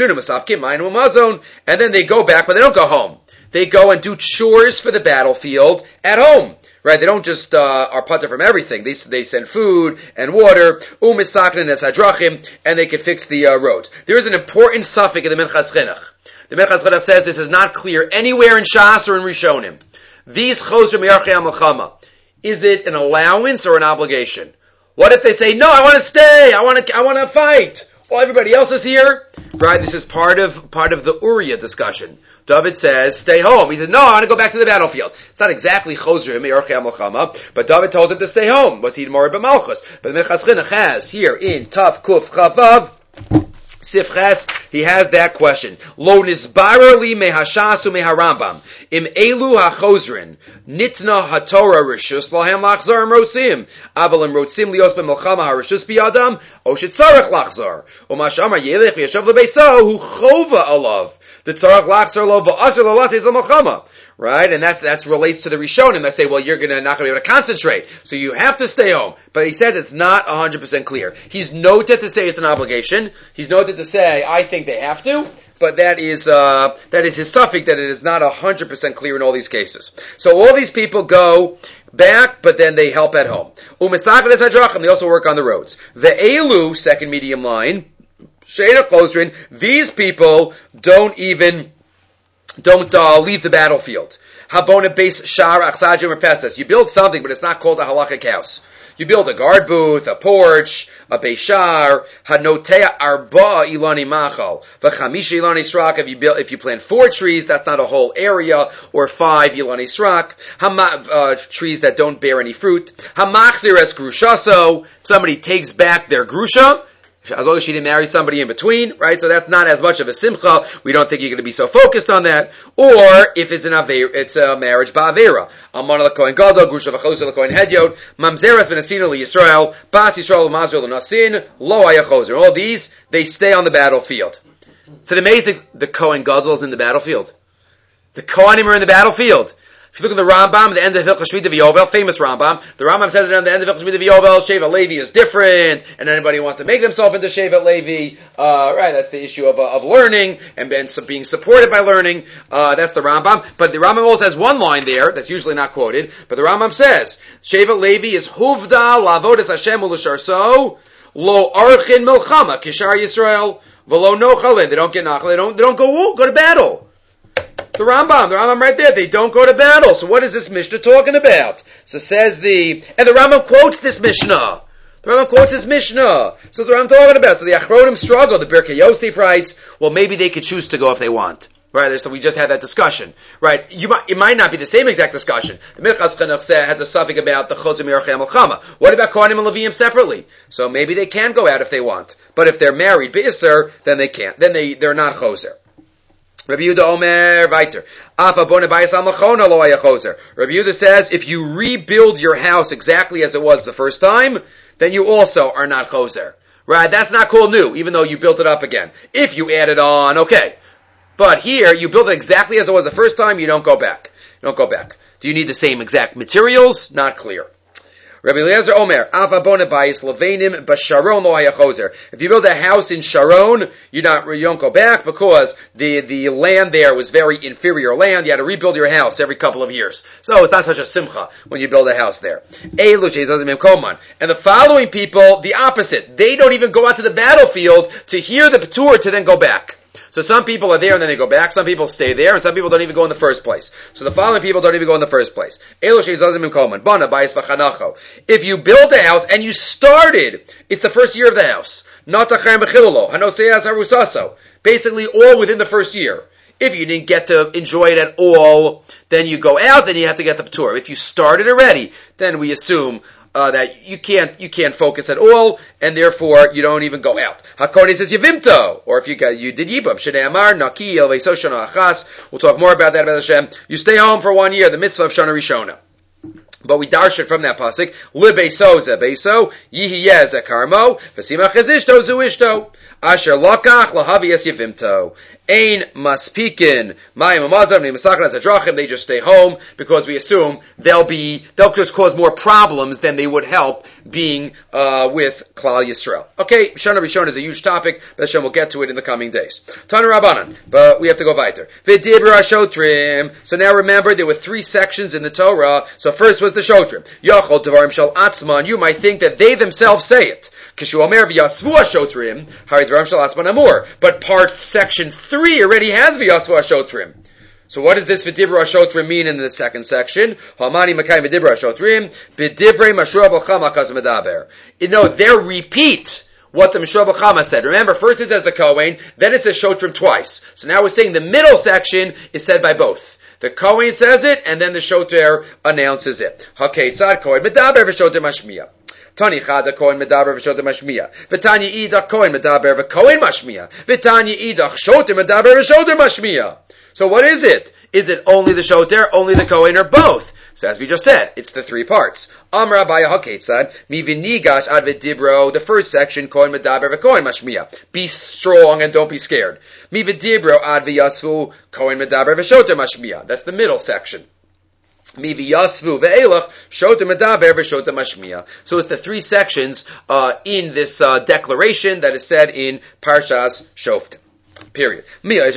and then they go back, but they don't go home. They go and do chores for the battlefield at home. Right? They don't just are putter from everything. They send food and water, and they can fix the roads. There is an important suffix in the Minchas Chinuch. The Minchas Chinuch says this is not clear anywhere in Shas or in Rishonim. These Choser Mi'archei HaMelchama, is it an allowance or an obligation? What if they say, no, I want to stay, I want to fight. Well, everybody else is here. Right? This is part of the Uriah discussion. David says, stay home. He says, no, I want to go back to the battlefield. It's not exactly Choser Mi'archei HaMelchama, but David told him to stay home. Was he Moreh B'Malchus? But the Minchas Chinuch has here in Tav Kuf Chavav, Sifches, he has that question. Lo nisbarer li mehashas u'meharambam. Im elu hachozrin. Nitna haTorah rishus lahem lachzar im rotzim. Aval im rotzim lios b'melchama harishus biyadam. O shetzarech lachzar. U'mashamar yelech v'yashav lebeso hu chova alav. The tzarech lachzar lo v'asher lo lases l'melchama. Right? And that relates to the Rishonim that say, well, you're not going to be able to concentrate, so you have to stay home. But he says it's not 100% clear. He's noted to say it's an obligation. He's noted to say, I think they have to, but that is his suffix, that it is not 100% clear in all these cases. So all these people go back, but then they help at home. They also work on the roads. The Elu, second medium line, Sheina Chosrin, these people don't leave the battlefield. Habona base shar achsajim or pesas. You build something, but it's not called a halachic house. You build a guard booth, a porch, a beishar, hanotea arba ilani machal, v'chamisha ilani srak. If you plant 4 trees, that's not a whole area, or 5 ilani srak. Trees that don't bear any fruit. Hamachzir es grushaso. Somebody takes back their grusha, as long as she didn't marry somebody in between, right? So that's not as much of a simcha. We don't think you're going to be so focused on that. Or if it's it's a marriage ba'avera. Almana l'kohen gadol, grusha v'choser l'kohen hedyot, mamzeres v'nasina l'Yisrael, bas Yisrael l'mazor l'nasin, lo ayachoser. All these, they stay on the battlefield. It's an amazing, the kohen gadol is in the battlefield. The kohanim are in the battlefield. If you look at the Rambam, the end of Hilchos Shmita V'Yovel, famous Rambam, the Rambam says at the end of Hilchos Shmita V'Yovel, Shevet Levi is different, and anybody who wants to make themselves into Shevet Levi, right, that's the issue of learning, and being supported by learning, that's the Rambam. But the Rambam also has one line there, that's usually not quoted, but the Rambam says, Shevet Levi is Huvda Lavodas Hashem U'Lisharso, Lo Archin Milchama, Kishar Yisrael, V'Lo Nochale, they don't get Nachale, they don't go to battle. The Rambam right there, they don't go to battle. So what is this Mishnah talking about? So says and the Rambam quotes this Mishnah. So that's what I'm talking about. So the Achronim struggle. The Birkei Yosef writes, well, maybe they could choose to go if they want. Right, so we just had that discussion. Right, it might not be the same exact discussion. The Minchas Chinuch has a suffix about the Choser Mi'archei HaMelchama. What about Kohanim and Leviim separately? So maybe they can go out if they want. But if they're married B'Isser, then they can't. Then they're not Choser. Rabbi Yehuda Omer Viter. Rabbi Yehuda says, if you rebuild your house exactly as it was the first time, then you also are not choser. Right? That's not called new, even though you built it up again. If you add it on, okay. But here, you build it exactly as it was the first time, you don't go back. Do you need the same exact materials? Not clear. Rabbi Eliezer Omer, Ava Bona Bayis Levenim Basharon Lo Hayachoser. If you build a house in Sharon, you don't go back because the land there was very inferior land. You had to rebuild your house every couple of years. So it's not such a simcha when you build a house there. And the following people, the opposite. They don't even go out to the battlefield to hear the Patur to then go back. So some people are there and then they go back, some people stay there, and some people don't even go in the first place. So the following people don't even go in the first place. If you build a house and you started, it's the first year of the house. Basically all within the first year. If you didn't get to enjoy it at all, then you go out, then you have to get the Patur. If you started already, then we assume that you can't focus at all, and therefore you don't even go out. Hakoni says Yevimto, or if you did Yibam, Shnei Amar, Naki, Elveiso Shana Achas. We'll talk more about that about Hashem. You stay home for 1 year, the mitzvah of Shana Rishona. But we darsh it from that pasuk. Libeiso Zebeso, Yihiyeh Zekarmo, V'simach Ezishto Zuishto. Asher lokach lahavi es yevimto. Ein maspikin mayim amazav ne'masaknas hadrachim. They just stay home because we assume they'll just cause more problems than they would help being with Klal Yisrael. Okay, Shana Rishon is a huge topic, but Hashem will get to it in the coming days. Tanu Rabbanan, but we have to go weiter. V'dibra shotrim. So now remember, there were 3 sections in the Torah. So first was the shotrim. Yachol devarim shel atzman. You might think that they themselves say it. But part section 3 already has v'yasvu hashotrim. So what does this v'dibra hashotrim mean in the second section? Hamani makayim v'dibra hashotrim b'divrei mashur b'chama kaz medaber. They repeat what the Mishra B'chama said. Remember, first it says the Kohen, then it says shotrim twice. So now we're saying the middle section is said by both. The Kohen says it, and then the shoter announces it. Haketzad Kohen medaber v'shotrim mashmiya. Tani chada Kohen medaber v'shotrim mashmiya. V'tanya idach Kohen medaber v'Kohen mashmiya. V'tanya idach shoter medaber v'shotrim mashmiya. So what is it? Is it only the shoter, only the Kohen, or both? So as we just said, it's the 3 parts. Amra Abaya Haketzad, mi v'nigash ad v'dibro, the first section, Kohen medaber v'Kohen mashmiya. Be strong and don't be scared. Mi v'dibro ad v'yasvu, Kohen medaber v'shotrim mashmiya. That's the middle section. Mi v'yasvu v'elach, shotrim medaber v'shotrim mashmiya. So it's the 3 sections in this declaration that is said in Parshas Shoftim. Period. If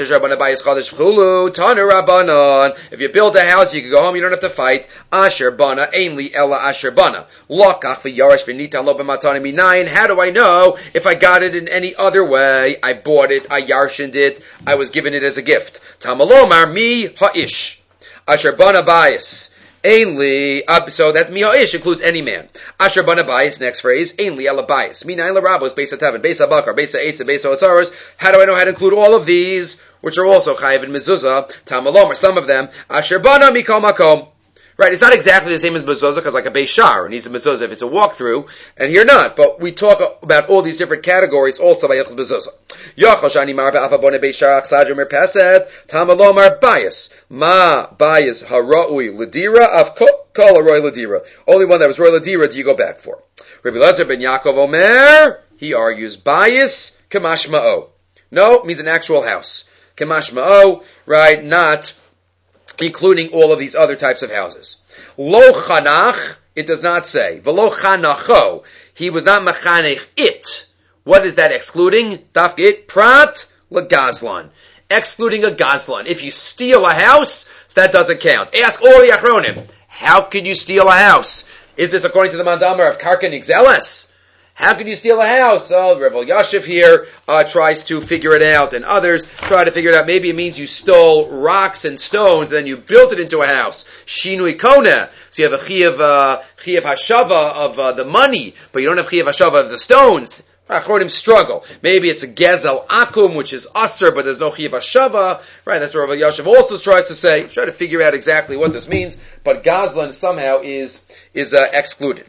you build a house, you can go home, you don't have to fight. Asher bana, ainli ella asher bana. Lokach v'yarash v'nitan lo b'matana minayin. How do I know if I got it in any other way? I bought it, I yarshined it, I was given it as a gift. Tamalomar mi ha'ish. Asher bana bayis. Ainli, so that miha'ish includes any man. Asher bana bayis, next phrase, ainli ela bayis. Minayin l'rabos, beis ha'tavin, beis ha'bakar, beis ha'etz, beis ha'otzaros. How do I know how to include all of these, which are also chayiv and mezuzah? Tamalom, or some of them. Asher bana mikol makom. Right, it's not exactly the same as mezuzah, because like a beis shar needs a mezuzah if it's a walkthrough, and here not. But we talk about all these different categories also by Yachos mezuzah. Yachol shani mar ba'afa bone beis shar achsad mer peset tamalomar bias ma bias haroi ladira of kol haroi ladira. Only one that was roy ladira do you go back for? Rabbi Elazar ben Yaakov Omer, he argues bias kamash ma'o. No, means an actual house. Kamash ma'o, right? Not including all of these other types of houses. Lo chanach, it does not say. V'lo chanacho, he was not machanech it. What is that excluding? Dafke it, prat legazlan. Excluding a gazlan. If you steal a house, that doesn't count. Ask all the achronim. How can you steal a house? Is this according to the mandamar of karka nigzeles? How can you steal a house? Oh, Rav Yashiv here tries to figure it out, and others try to figure it out. Maybe it means you stole rocks and stones, and then you built it into a house. Shinui kona. So you have a chiyav hashava of the money, but you don't have chiyav hashava of the stones. Achronim struggle. Maybe it's a gezel akum, which is usr, but there's no chiyav hashava. Right? That's what Rav Yashiv also tries to say. Try to figure out exactly what this means, but gazlan somehow is excluded.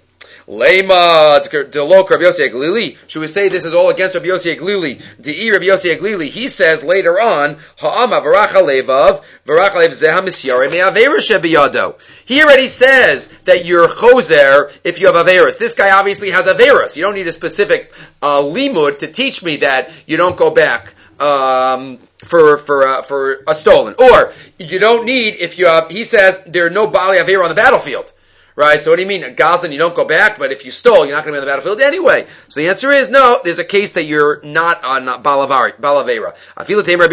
Lema delok Rabbi Yossi Aglili. Should we say this is all against Rabbi Yossi Aglili? De'i Rabbi Yossi Aglili. He says later on, Ha'ama v'racha levav zeha misyare me'avera shebiyado. He already says that you're choser if you have averis. This guy obviously has averis. You don't need a specific limud to teach me that you don't go back for a stolen. Or you don't need if you have. He says there are no bali avera on the battlefield. Right, so what do you mean? Gazlan, you don't go back, but if you stole, you're not going to be on the battlefield anyway. So the answer is no, there's a case that you're not on Balavera. If you did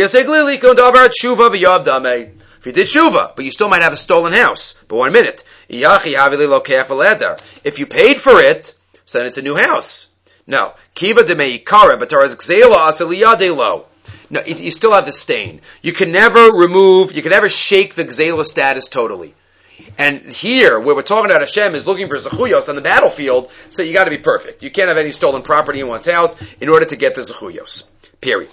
shuva, but you still might have a stolen house. But 1 minute. If you paid for it, so then it's a new house. No. No, you still have the stain. You can never shake the Gzela status totally. And here, where we're talking about Hashem is looking for zechuyos on the battlefield, so you got to be perfect. You can't have any stolen property in one's house in order to get the zechuyos. Period.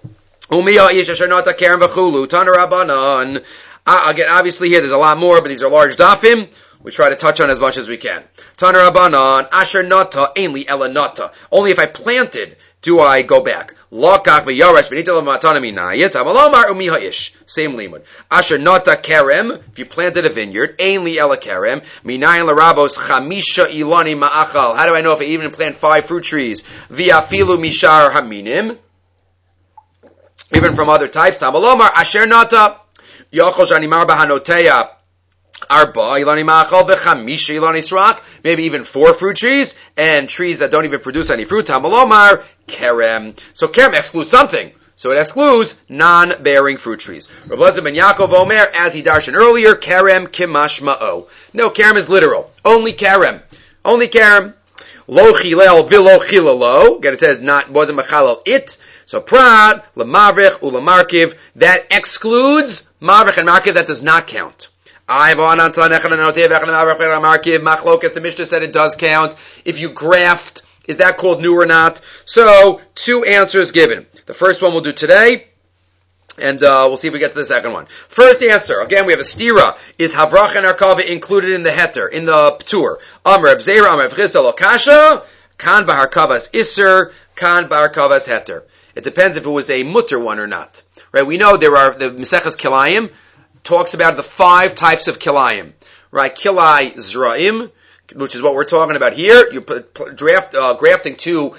Again, obviously here there's a lot more, but these are large dafim. We try to touch on as much as we can. Tana Rabbanan, asher nata, ainli ela nata. Only if I planted do I go back. Lokach v'yarash v'nita l'matana minayet, amalomar umi ha'ish. Same limud. Asher nata kerem, if you planted a vineyard, ainli ela kerem, minayin l'rabos chamisha ilani ma'achal. How do I know if I even plant 5 fruit trees? V'afilu mishar haminim. even from other types. Tamalomar asher nata yochol shanimar bahanoteya arba ilani machal v'chamisha ilani srak. Maybe even 4 fruit trees and trees that don't even produce any fruit. Tamalomar kerem. So kerem excludes something. So it excludes non-bearing fruit trees. Rav Elazar ben Yaakov Omer, as he darshan earlier, kerem kimashma'o. No, kerem is literal. Only kerem. Only kerem. Lo chilel v'lo chilelo. Again, it says wasn't machalel it. So prat, lemavrich, ulamarkiv. That excludes mavrich and markiv. That does not count. Machlokas, the Mishnah said it does count. If you graft, is that called new or not? So, 2 answers given. The first one we'll do today, and we'll see if we get to the second one. First answer, again we have a stira. Is havrach and arkava included in the heter, in the ptur? Amr Abzera, Amr Avchisa Lokasha, kan b'harkavas iser, kan b'harkavas heter. It depends if it was a mutter one or not. Right? We know there are, the Maseches Kilayim talks about the 5 types of kilayim. Right? Kilai zra'im, which is what we're talking about here. You grafting 2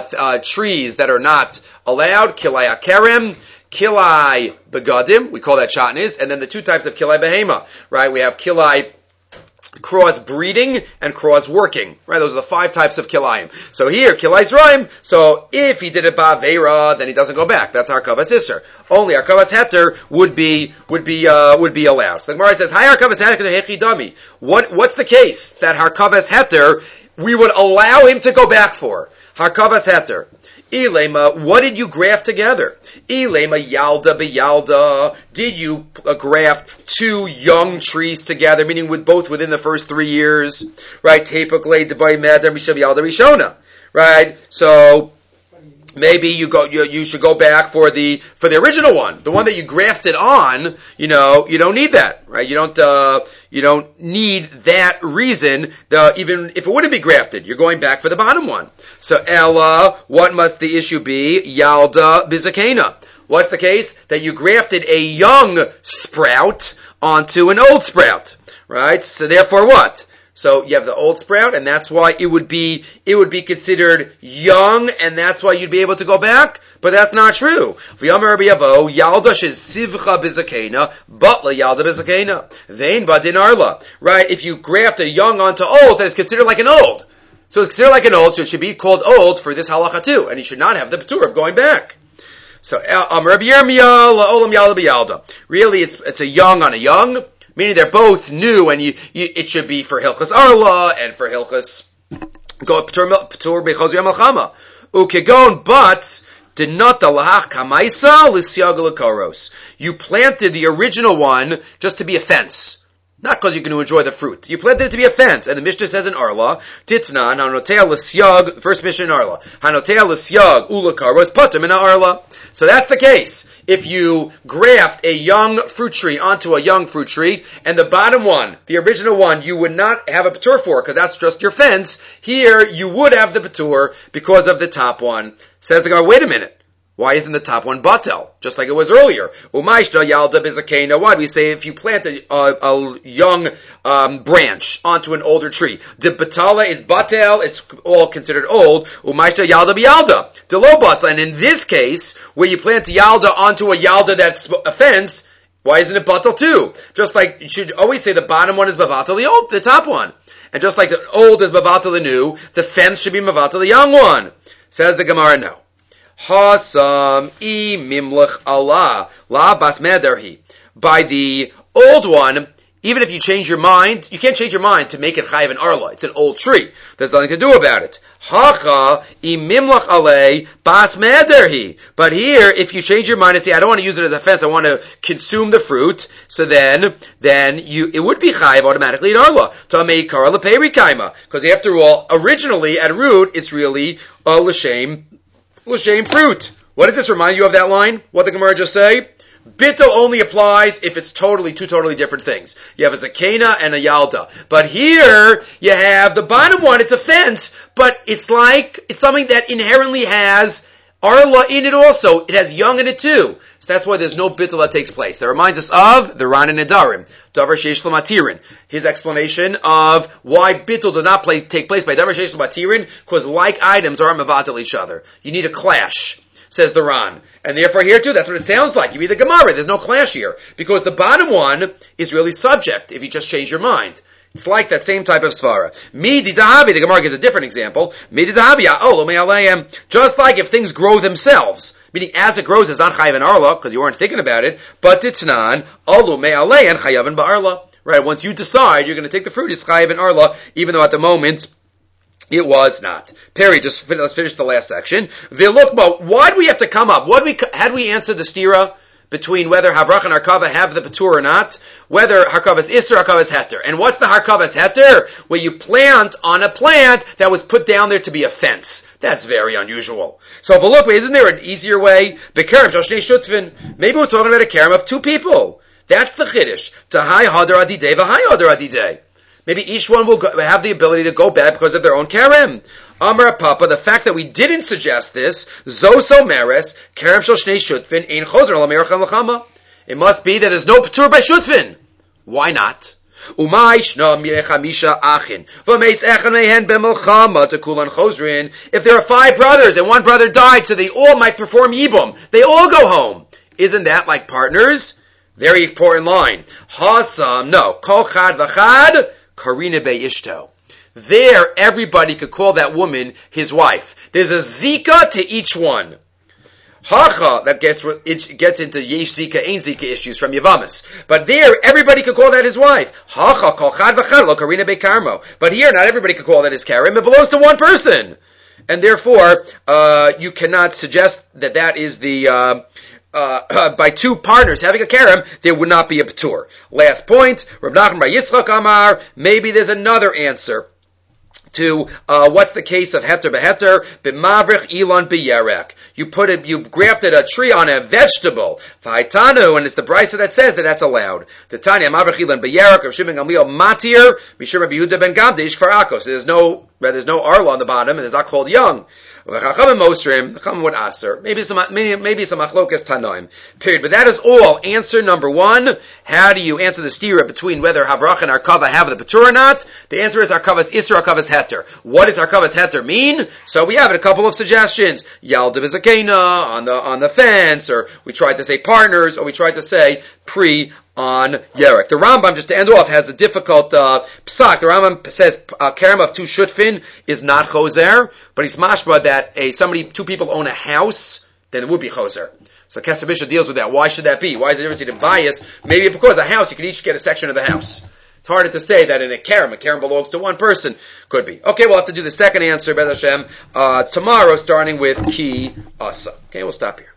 trees that are not allowed. Kilai akerem, kilai begadim, we call that shatnis, and then the 2 types of kilai behema. Right? We have kilai cross breeding and cross working. Right? Those are the 5 types of kilayim. So here, kilai zraim. So if he did it ba'avera, then he doesn't go back. That's harkavas iser. Only harkavas heter would be allowed. So the Gemara says, "Hi harkavas heter hechidami." What's the case that harkavas heter we would allow him to go back for? Harkavas heter. Ilema, what did you graft together? Ilema yalda beyalda. Did you graft 2 young trees together, meaning both within the first 3 years? Right? Tepakle debay meder mishav yalda rishona. Right? So maybe you should go back for the original one, the one that you grafted on. You don't need that, right? You don't need that reason. Even if it wouldn't be grafted, you're going back for the bottom one. So Ella, what must the issue be? Yalda bizakena. What's the case? That you grafted a young sprout onto an old sprout, right? So therefore what? So you have the old sprout, and that's why it would be considered young, and that's why you'd be able to go back. But that's not true. V'yomer Rabbi Yavo, yalda shezivcha bizakena, batla yalda bizakena, vein badin arla. Right? If you graft a young onto old, then it's considered like an old. So it's considered like an old, so it should be called old for this halacha too, and he should not have the patur of going back. So Rabbi Yirmiyah la'olam yalda b'yalda. Really, it's a young on a young. Meaning they're both new, and it should be for Hilchas Arla and for Hilchas Patur Bechaz Yom Alchama. Ukegon, but did not the lahach kamaisa l'siag l'karos. You planted the original one just to be a fence. Not because you're going to enjoy the fruit. You planted it to be a fence. And the Mishnah says in Arla, Titnan, hanotea l'siag, first Mishnah in Arla, hanotea l'siag u'l'karos pater mina Arla. So that's the case. If you graft a young fruit tree onto a young fruit tree, and the bottom one, the original one, you would not have a patur for, because that's just your fence. Here, you would have the patur because of the top one. Says the Gemara, wait a minute. Why isn't the top one batel? Just like it was earlier. Umayshta yalda bizakena. Why do we say if you plant a young branch onto an older tree? The batala is batel, it's all considered old. Umayshta yalda biyalda. Delo batel. And in this case, where you plant yalda onto a yalda that's a fence, why isn't it batel too? Just like you should always say the bottom one is bavatel, the top one. And just like the old is bavatel the new, the fence should be bavatel the young one. Says the Gemara, no. Hasam I mimlech Allah la bas mederhi. By the old one, even if you change your mind, you can't change your mind to make it chayiv and arla. It's an old tree. There's nothing to do about it. Hacha I mimlech alei bas mederhi. But here, if you change your mind and say, I don't want to use it as a fence, I want to consume the fruit, so then it would be chayiv automatically in arla. Tamei kara leperi kaima. Because after all, originally at root, it's really l'shem fruit. What does this remind you of that line? What the Gemara just say? Bittul only applies if it's two totally different things. You have a zakena and a yalda. But here, you have the bottom one, it's a fence, but it's something that inherently has arla in it also. It has young in it too. So that's why there's no bittul that takes place. That reminds us of the Ran and Nedarim, Davar Sheish L'Matirin. His explanation of why bittul does not take place by Davar Sheish L'Matirin, because like items are mevatel each other. You need a clash. says the Ran. And therefore here too, that's what it sounds like. You read the Gemara, there's no clash here. Because the bottom one is really subject, if you just change your mind. It's like that same type of svara. Midi dahabi, the Gemara gives a different example. Midi dahabi, just like if things grow themselves. Meaning, as it grows, it's not chayav and arla, because you weren't thinking about it, but titnan, alu me'aleyan chayav and ba'arla. Right, once you decide you're going to take the fruit, it's chayav and arla, even though at the moment, it was not. Perry, let's finish the last section. V'lukma, why do we have to come up? Had we answered the stira between whether Havrach and Harkava have the Patur or not, whether Harkava is Isser or Harkava is Heter. And what's the Harkava is Heter? Where you plant on a plant that was put down there to be a fence. That's very unusual. So, but look, isn't there an easier way? Bekerem Shoshnei Shutvin. Maybe we're talking about a kerem of two people. That's the Chiddush. Tahai Hadar Adidei v'hai Hadar Adidei. Maybe each one will have the ability to go back because of their own kerem. Amar Papa, the fact that we didn't suggest this, Zoso Meres, Kerem Shel Shnei Shutvin, Ein Chozer Al Amiracham L'chama. It must be that there's no Patur by Shutvin. Why not? Umay Shna Chamisha Achin, V'meis Echan Mehen B'Melchama Tekulan Chozrin. If there are 5 brothers and one brother died, so they all might perform Yibum. They all go home. Isn't that like partners? Very important line. Hasam, no. Kol Chad V'Chad, Karina Be'ishto. There, everybody could call that woman his wife. There's a zika to each one. Hacha, that gets into yesh zika, ain't zika issues from Yavamis. But there, everybody could call that his wife. Hacha, kol chad v'chad, lo karina bekarmo. But here, not everybody could call that his karim. It belongs to one person. And therefore, you cannot suggest that that is the, by 2 partners having a karam, there would not be a patur. Last point, Rav Nachman bar Yitzchak Amar, maybe there's another answer to what's the case of heter beheter b'mavrich ilan b'yerek. You've grafted a tree on a vegetable. V'haitanu, and it's the brisa that says that that's allowed. The Tanya mavrich ilan b'yerek of Shimon Gamliel matir mishum Rabbi Yehuda ben Gamda ish kfar Akos. There's no arla on the bottom, and it's not called young. V'chachamim mosrim, the chacham would aser. Maybe it's a machlokas tanoim. Period. But that is all. Answer number 1. How do you answer the stira between whether Havrach and Harkava have the patur or not? The answer is Harkava's Isser, Harkava's Heter. What does Harkava's Heter mean? So we have a couple of suggestions. Yalda b'zakena on the fence, or we tried to say partners, or we tried to say on Yerek. The Rambam, just to end off, has a difficult psak. The Rambam says kerem of 2 shutfin is not choser, but he's mashba that 2 people own a house, then it would be choser. So Kesef Mishnah deals with that. Why should that be? Why is the difference in bias? Maybe because a house, you can each get a section of the house. It's harder to say that in a kerem belongs to one person. Could be. Okay, we'll have to do the second answer, Bez Hashem, tomorrow, starting with Ki Asa. Okay, we'll stop here.